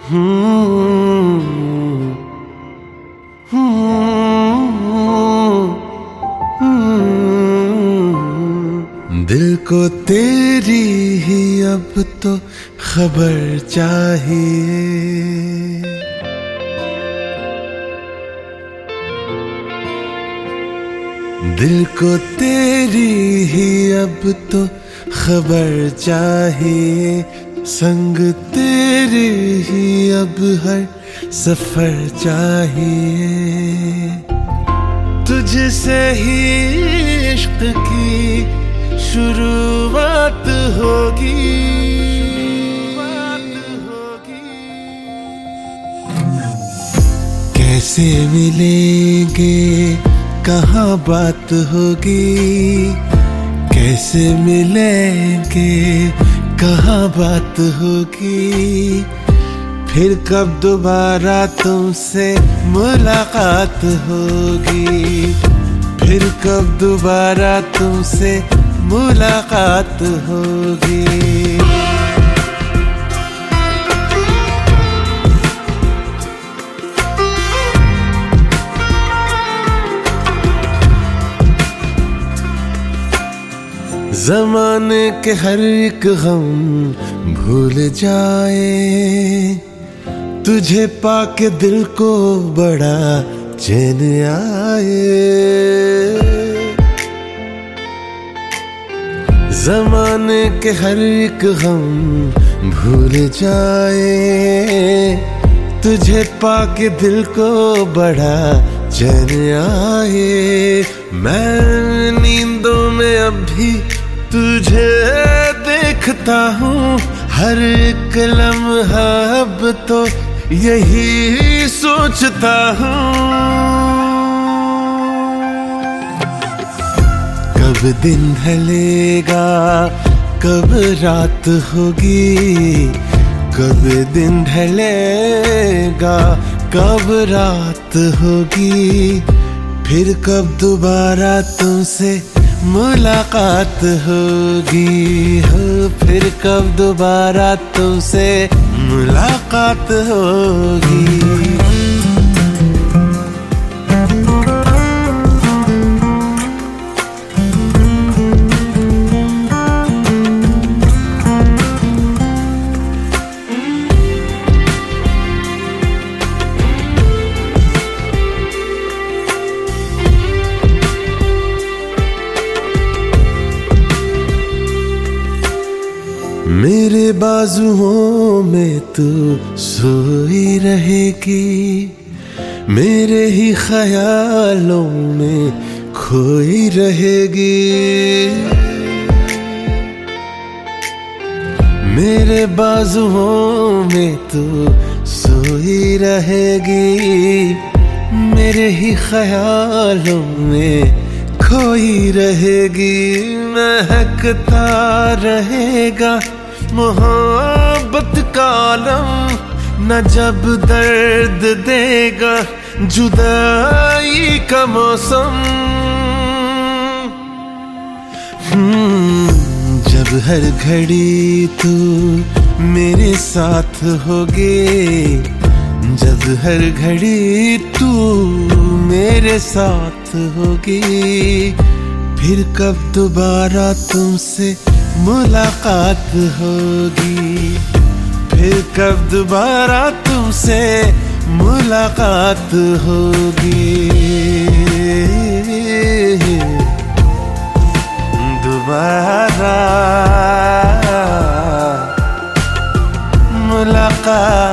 हम्म, दिल को तेरी ही अब तो खबर चाहिए। दिल को तेरी ही अब तो खबर चाहिए, संग तेरे ही अब हर सफर चाहिए। तुझसे ही इश्क की शुरुआत होगी। कैसे मिलेंगे, कहाँ बात होगी। कैसे मिलेंगे, कहाँ बात होगी। फिर कब दोबारा तुमसे मुलाकात होगी। फिर कब दोबारा तुमसे मुलाकात होगी। ज़माने के हर एक गम भूल जाए, तुझे पाके दिल को बड़ा चैन आए। ज़माने के हर एक गम भूल जाए, तुझे पाके दिल को बड़ा चैन आए। मैं नींदों में अब भी तुझे देखता हूँ, हर एक लम्हा अब तो यही सोचता हूँ। कब दिन ढलेगा, कब रात होगी। कब दिन ढलेगा, कब रात होगी। फिर कब दोबारा तुमसे मुलाकात होगी। हो फिर कब दोबारा तुमसे मुलाकात होगी। मेरे बाजुओं में तू सोई रहेगी, मेरे ही ख्यालों में खोई रहेगी। मेरे बाजुओं में तू सोई रहेगी, मेरे ही ख्यालों में खोई रहेगी। महकता रहेगा मोहब्बत का आलम, न जब दर्द देगा जुदाई का मौसम। जब हर घड़ी तू मेरे साथ होगे, जब हर घड़ी तू मेरे साथ होगी। फिर कब दोबारा तुमसे मुलाकात होगी। फिर कब दोबारा तुमसे मुलाकात होगी। दोबारा मुलाकात